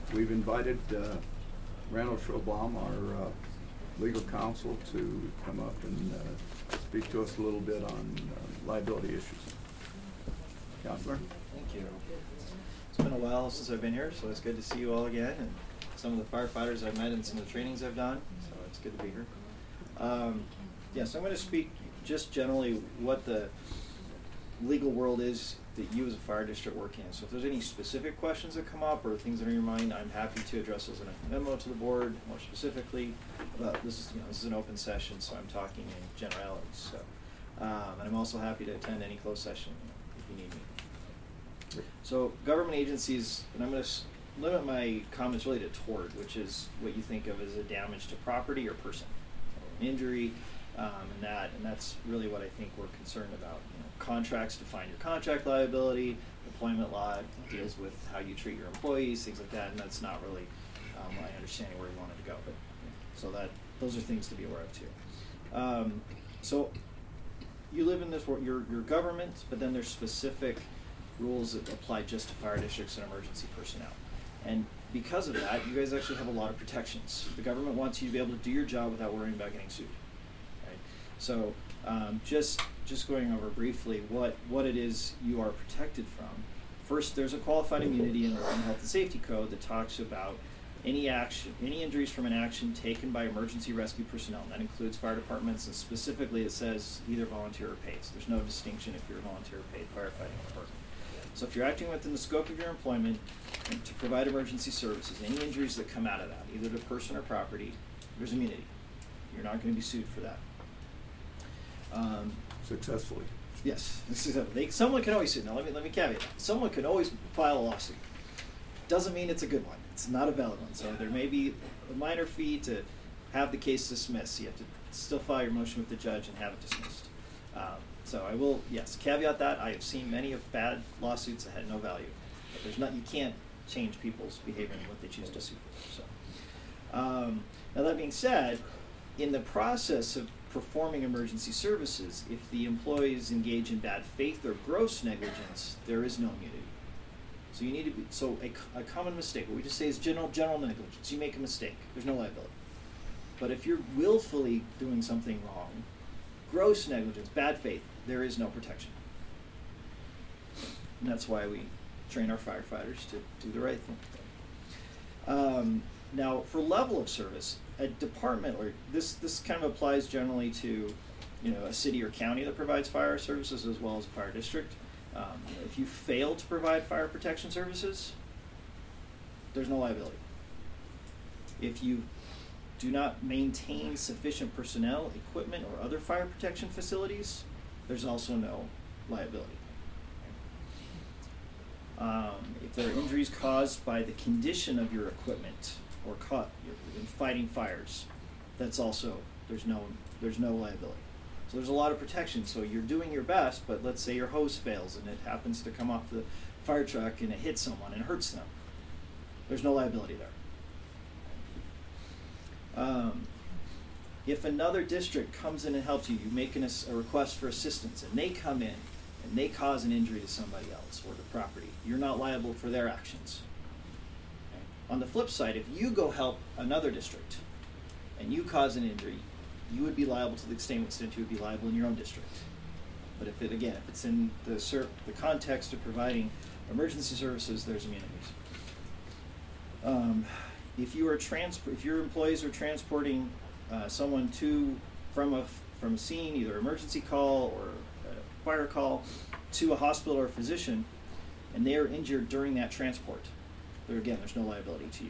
We've invited Randall Schrobaum, our legal counsel, to come up and speak to us a little bit on liability issues. Counselor? Thank you. It's been a while since I've been here, so it's good to see you all again, and some of the firefighters I've met and some of the trainings I've done, so it's good to be here. So I'm going to speak just generally what the legal world is that you as a fire district work in. So if there's any specific questions that come up or things that are in your mind, I'm happy to address those in a memo to the board more specifically. But this is an open session, so I'm talking in generalities. So, and I'm also happy to attend any closed session if you need me. So government agencies, and I'm going to limit my comments really to tort, which is what you think of as a damage to property or person, so an injury, and that's really what I think we're concerned about. Contracts define your contract liability. Employment law deals with how you treat your employees, things like that, and that's not really my understanding where we wanted to go. But so those are things to be aware of too. So you live in this world, your government, but then there's specific rules that apply just to fire districts and emergency personnel. And because of that, you guys actually have a lot of protections. The government wants you to be able to do your job without worrying about getting sued. Right? So just going over briefly what it is you are protected from. First, there's a qualified immunity in the Health and Safety Code that talks about any injuries from an action taken by emergency rescue personnel. And that includes fire departments, and specifically it says either volunteer or paid. So there's no distinction if you're a volunteer or paid firefighting department. So if you're acting within the scope of your employment to provide emergency services, any injuries that come out of that, either to person or property, there's immunity. You're not going to be sued for that. Successfully. Yes. Someone can always sue. Now let me caveat that. Someone can always file a lawsuit. Doesn't mean it's a good one. It's not a valid one. So there may be a minor fee to have the case dismissed. You have to still file your motion with the judge and have it dismissed. So I will, caveat that. I have seen many of bad lawsuits that had no value. But you can't change people's behavior and what they choose to sue for. So, now that being said, in the process of performing emergency services, if the employees engage in bad faith or gross negligence, there is no immunity. So you need to be, a common mistake, what we just say is general negligence. You make a mistake, there's no liability. But if you're willfully doing something wrong, gross negligence, bad faith, there is no protection. And that's why we train our firefighters to do the right thing. Now, for level of service, a department, or this kind of applies generally to, a city or county that provides fire services as well as a fire district. If you fail to provide fire protection services, there's no liability. If you do not maintain sufficient personnel, equipment, or other fire protection facilities, there's also no liability. If there are injuries caused by the condition of your equipment or in fighting fires, that's also, there's no liability. So there's a lot of protection. So you're doing your best, but let's say your hose fails and it happens to come off the fire truck and it hits someone and hurts them. There's no liability there. If another district comes in and helps you, you make a request for assistance, and they come in and they cause an injury to somebody else or the property, you're not liable for their actions. Okay? On the flip side, if you go help another district and you cause an injury, you would be liable to the same extent you would be liable in your own district. But if it's in the context of providing emergency services, there's immunities. If your employees are transporting someone from a scene, either emergency call or a fire call, to a hospital or a physician, and they are injured during that transport, there's no liability to you.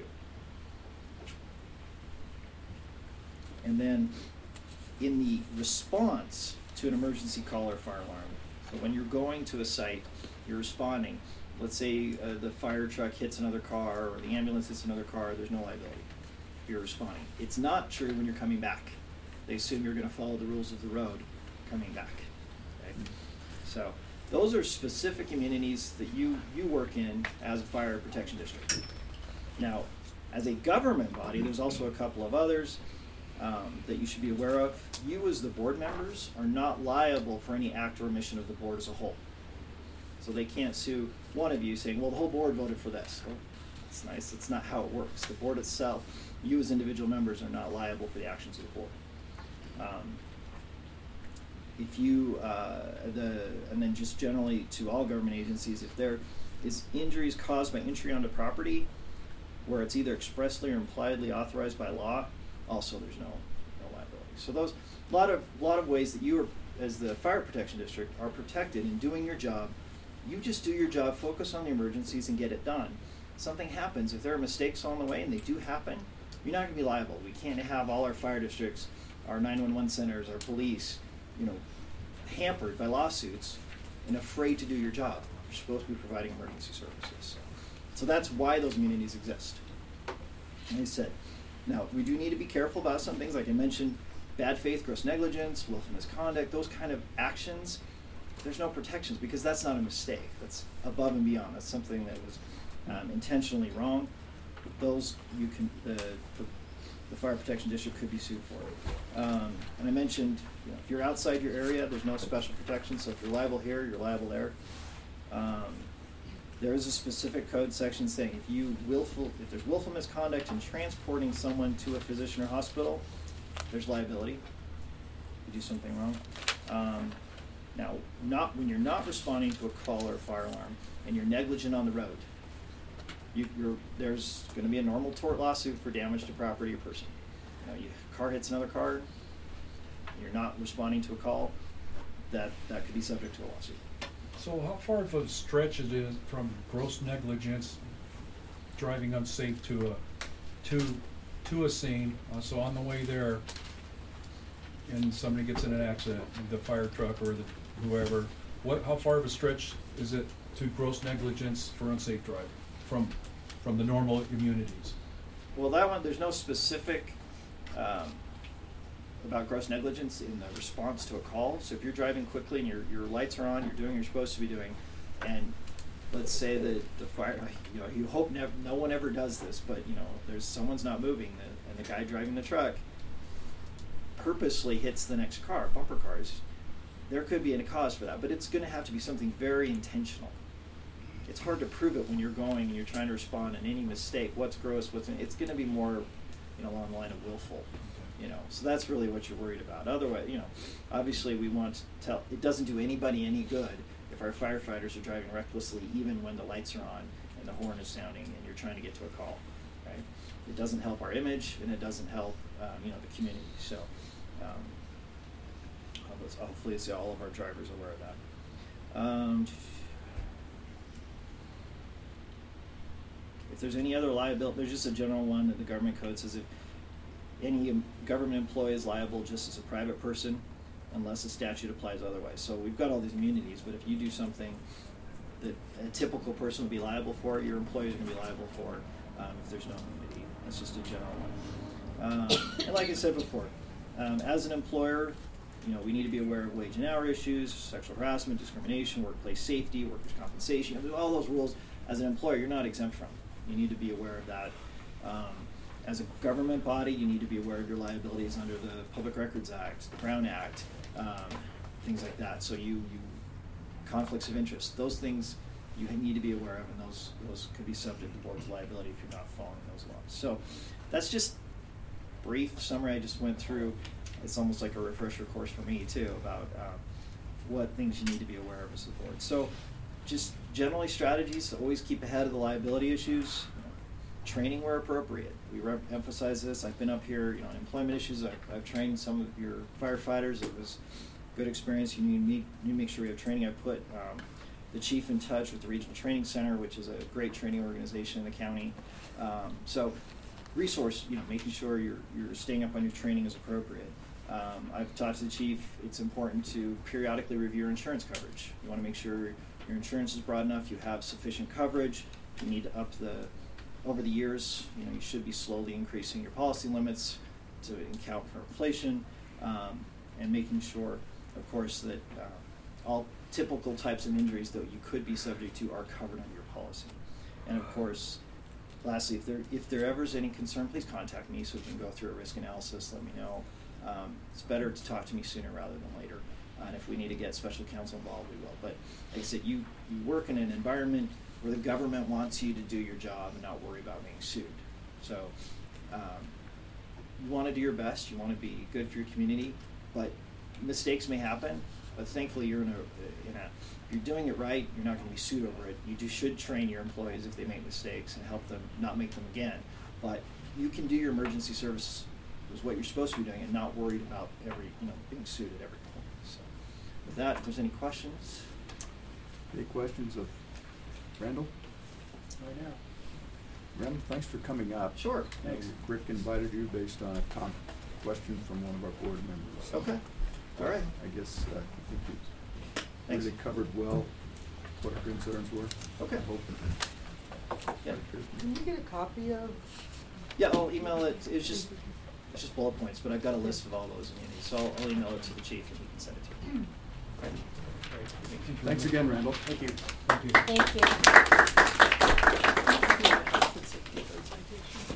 And then in the response to an emergency call or fire alarm, so when you're going to a site, you're responding. Let's say the fire truck hits another car or the ambulance hits another car, there's no liability. You're responding. It's not true when you're coming back. They assume you're going to follow the rules of the road coming back. Okay? So those are specific immunities that you work in as a fire protection district. Now, as a government body, there's also a couple of others that you should be aware of. You as the board members are not liable for any act or omission of the board as a whole. So they can't sue one of you saying, well, the whole board voted for this. Well, It's nice. It's not how it works. The board itself, you as individual members are not liable for the actions of the board. If you, and then just generally to all government agencies, if there is injuries caused by entry onto property where it's either expressly or impliedly authorized by law, also there's no liability. So those, lot of ways that you are, as the fire protection district, are protected in doing your job. You just do your job, focus on the emergencies, and get it done. Something happens, if there are mistakes on the way, and they do happen, you're not going to be liable. We can't have all our fire districts, our 911 centers, our police, hampered by lawsuits and afraid to do your job. You're supposed to be providing emergency services. So that's why those immunities exist. Like I said, now we do need to be careful about some things, like I mentioned, bad faith, gross negligence, willful misconduct, those kind of actions. There's no protections because that's not a mistake. That's above and beyond. That's something that was intentionally wrong. Those you can, the fire protection district could be sued for. And I mentioned, if you're outside your area, there's no special protection. So if you're liable here, you're liable there. There is a specific code section saying if there's willful misconduct in transporting someone to a physician or hospital, there's liability. You do something wrong. Now, when you're not responding to a call or a fire alarm and you're negligent on the road, there's going to be a normal tort lawsuit for damage to property or person. Your car hits another car, you're not responding to a call, that could be subject to a lawsuit. So how far of a stretch it is from gross negligence, driving unsafe to a scene? So on the way there, and somebody gets in an accident, the fire truck or whoever. How far of a stretch is it to gross negligence for unsafe driving from the normal immunities? Well, that one, there's no specific about gross negligence in the response to a call. So if you're driving quickly and your lights are on, you're doing what you're supposed to be doing, and let's say that the fire, you hope no one ever does this, but there's someone's not moving, and the guy driving the truck purposely hits the next car, bumper cars, there could be a cause for that, but it's going to have to be something very intentional. It's hard to prove it when you're going and you're trying to respond, and any mistake, what's gross, it's going to be more, along the line of willful. So that's really what you're worried about. Otherwise, obviously we want to tell, it doesn't do anybody any good if our firefighters are driving recklessly even when the lights are on and the horn is sounding and you're trying to get to a call, right? It doesn't help our image, and it doesn't help, the community. So hopefully it's all of our drivers aware of that. If there's any other liability, there's just a general one that the government code says if any government employee is liable just as a private person unless the statute applies otherwise. So we've got all these immunities, but if you do something that a typical person would be liable for, your employee is going to be liable for if there's no immunity. That's just a general one. And like I said before, as an employer, we need to be aware of wage and hour issues, sexual harassment, discrimination, workplace safety, workers' compensation. All those rules, as an employer, you're not exempt from. You need to be aware of that. As a government body, you need to be aware of your liabilities under the Public Records Act, the Brown Act, things like that. So you conflicts of interest, those things you need to be aware of, and those could be subject to board's liability if you're not following those laws. So that's just brief summary I just went through. It's almost like a refresher course for me too about what things you need to be aware of as a board. So just generally strategies to always keep ahead of the liability issues. Training where appropriate. We emphasize this. I've been up here, on employment issues. I've trained some of your firefighters. It was a good experience. You need to make sure we have training. I put the chief in touch with the Regional Training Center, which is a great training organization in the county. So resource, making sure you're staying up on your training is appropriate. I've talked to the chief. It's important to periodically review your insurance coverage. You want to make sure your insurance is broad enough. You have sufficient coverage. You need to up over the years, you should be slowly increasing your policy limits to account for inflation, and making sure, of course, that all typical types of injuries that you could be subject to are covered under your policy. And of course, lastly, if there ever is any concern, please contact me so we can go through a risk analysis. Let me know. It's better to talk to me sooner rather than later. And if we need to get special counsel involved, we will. But like I said, you work in an environment where the government wants you to do your job and not worry about being sued. So you want to do your best, you want to be good for your community, but mistakes may happen. But thankfully, you're if you're doing it right, you're not going to be sued over it. You should train your employees if they make mistakes and help them not make them again. But you can do your emergency service is what you're supposed to be doing and not worried about being sued at every point. So with that, if there's any questions. Any questions of Randall? Right now. Randall, thanks for coming up. Sure. Thanks. Rick invited you based on a question from one of our board members. Okay. All right. I guess I think you Thanks. really covered well what our concerns were. Okay. I hope. Yeah. Can we get a copy of? Yeah, I'll email it. It's just bullet points, but I've got a list of all those immunities, so I'll email it to the chief and he can send it to you. All right. Thanks again, Randall. Thank you. Thank you. Thank you.